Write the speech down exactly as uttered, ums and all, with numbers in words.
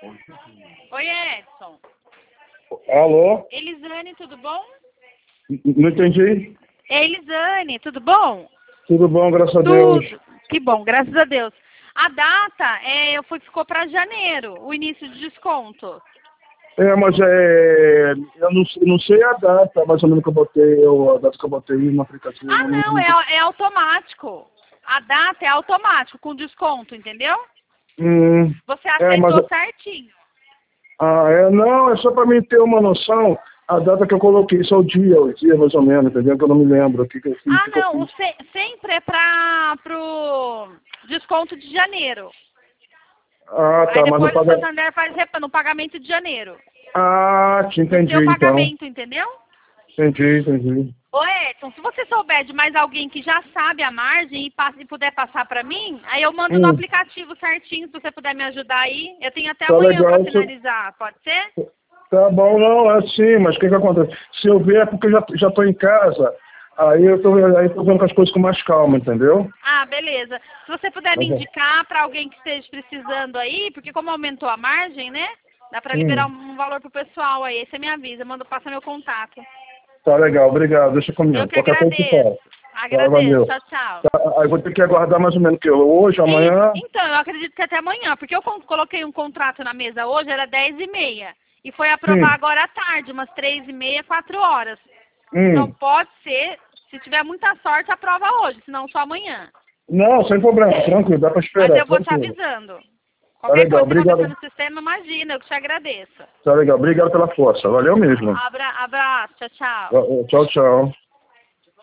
Oi, Edson. Alô? Elisane, tudo bom? N- Não entendi. É Elisane, tudo bom? Tudo bom, graças a Tudo. Deus. Que bom, graças a Deus. A data é, eu fui, ficou para janeiro, o início de desconto. É, mas é, eu não, sei- não sei a data, mais ou menos que eu botei, eu, a data que eu botei no aplicativo. Ah, não- não, é, é automático. A data é automático, com desconto, entendeu? Hum, Você é, mas, aceitou certinho. ah, é, não, é só para mim ter uma noção, a data que eu coloquei, só o dia, o dia mais ou menos, entendeu? Que eu não me lembro o que, que eu fiz. Ah, o que que eu não, o fiz. se- sempre é para pro desconto de janeiro. Ah, Aí tá, mas o depois o pagamento. Santander faz rep- no pagamento de janeiro. Ah, te No entendi seu então. pagamento, entendeu? Entendi, entendi. Ô Edson, se você souber de mais alguém que já sabe a margem e, passa, e puder passar para mim, aí eu mando no Hum, aplicativo certinho, se você puder me ajudar aí. Eu tenho até tá amanhã para legal. Se, finalizar, pode ser? Tá bom, não, é assim, mas o que que acontece? Se eu ver é porque eu já, já tô em casa, aí eu tô, aí eu tô vendo com as coisas com mais calma, entendeu? Ah, beleza. Se você puder me Mas, é. indicar para alguém que esteja precisando aí, porque como aumentou a margem, né? Dá para liberar Hum, um um valor pro pessoal aí. Aí você me avisa, manda, passa meu contato. tá legal, obrigado, deixa Eu comigo. que Qualquer coisa que agradeço. fala. Tá, Agradeço. valeu. Tchau, tchau. Tá, aí vou ter que aguardar mais ou menos que hoje, Isso. amanhã. Então, eu acredito que até amanhã, porque eu con- coloquei um contrato na mesa hoje, era dez e meia. E foi aprovar Sim. agora à tarde, umas três e meia, quatro horas. Então Hum. pode ser, se tiver muita sorte, aprova hoje, senão só amanhã. Não, sem problema, tranquilo, dá pra Mas esperar, eu vou te tranquilo. avisando. Tá Qualquer legal, coisa que acontecer obrigado. no sistema, imagina, eu que te agradeço. Tá legal, obrigado pela força, valeu mesmo. Abra, abraço, tchau, tchau. Tchau, tchau.